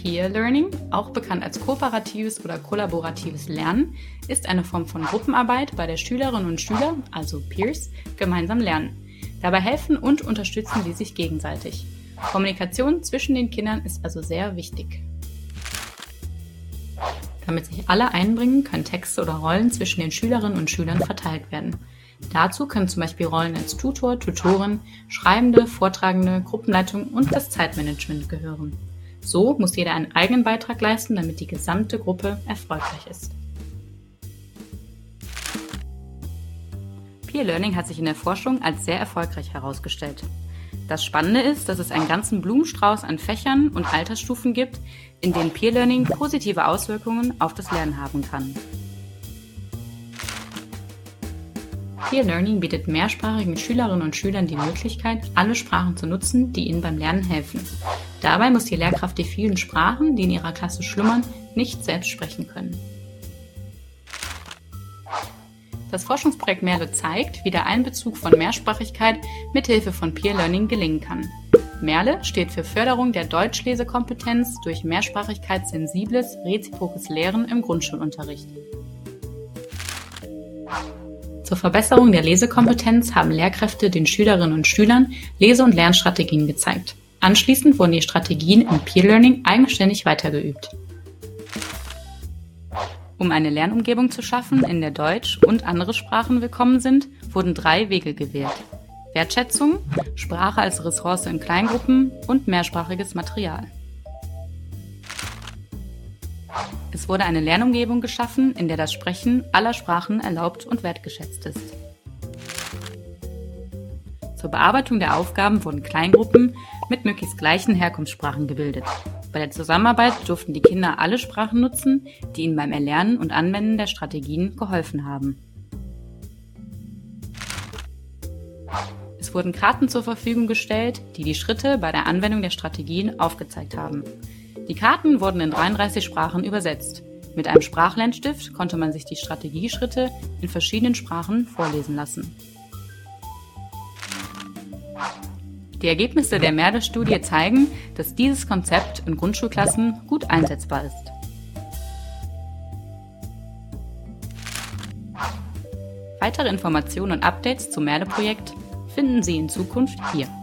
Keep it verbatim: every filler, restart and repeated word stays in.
Peer Learning, auch bekannt als kooperatives oder kollaboratives Lernen, ist eine Form von Gruppenarbeit, bei der Schülerinnen und Schüler, also Peers, gemeinsam lernen. Dabei helfen und unterstützen sie sich gegenseitig. Kommunikation zwischen den Kindern ist also sehr wichtig. Damit sich alle einbringen, können Texte oder Rollen zwischen den Schülerinnen und Schülern verteilt werden. Dazu können zum Beispiel Rollen als Tutor, Tutorin, Schreibende, Vortragende, Gruppenleitung und das Zeitmanagement gehören. So muss jeder einen eigenen Beitrag leisten, damit die gesamte Gruppe erfolgreich ist. Peer Learning hat sich in der Forschung als sehr erfolgreich herausgestellt. Das Spannende ist, dass es einen ganzen Blumenstrauß an Fächern und Altersstufen gibt, in denen Peer Learning positive Auswirkungen auf das Lernen haben kann. Peer Learning bietet mehrsprachigen Schülerinnen und Schülern die Möglichkeit, alle Sprachen zu nutzen, die ihnen beim Lernen helfen. Dabei muss die Lehrkraft die vielen Sprachen, die in ihrer Klasse schlummern, nicht selbst sprechen können. Das Forschungsprojekt Merle zeigt, wie der Einbezug von Mehrsprachigkeit mithilfe von Peer Learning gelingen kann. Merle steht für Förderung der Deutschlesekompetenz durch mehrsprachigkeitssensibles, reziprokes Lehren im Grundschulunterricht. Zur Verbesserung der Lesekompetenz haben Lehrkräfte den Schülerinnen und Schülern Lese- und Lernstrategien gezeigt. Anschließend wurden die Strategien im Peer Learning eigenständig weitergeübt. Um eine Lernumgebung zu schaffen, in der Deutsch und andere Sprachen willkommen sind, wurden drei Wege gewählt: Wertschätzung, Sprache als Ressource in Kleingruppen und mehrsprachiges Material. Es wurde eine Lernumgebung geschaffen, in der das Sprechen aller Sprachen erlaubt und wertgeschätzt ist. Zur Bearbeitung der Aufgaben wurden Kleingruppen mit möglichst gleichen Herkunftssprachen gebildet. Bei der Zusammenarbeit durften die Kinder alle Sprachen nutzen, die ihnen beim Erlernen und Anwenden der Strategien geholfen haben. Es wurden Karten zur Verfügung gestellt, die die Schritte bei der Anwendung der Strategien aufgezeigt haben. Die Karten wurden in dreiunddreißig Sprachen übersetzt. Mit einem Sprachlernstift konnte man sich die Strategieschritte in verschiedenen Sprachen vorlesen lassen. Die Ergebnisse der Merle-Studie zeigen, dass dieses Konzept in Grundschulklassen gut einsetzbar ist. Weitere Informationen und Updates zum Merle-Projekt finden Sie in Zukunft hier.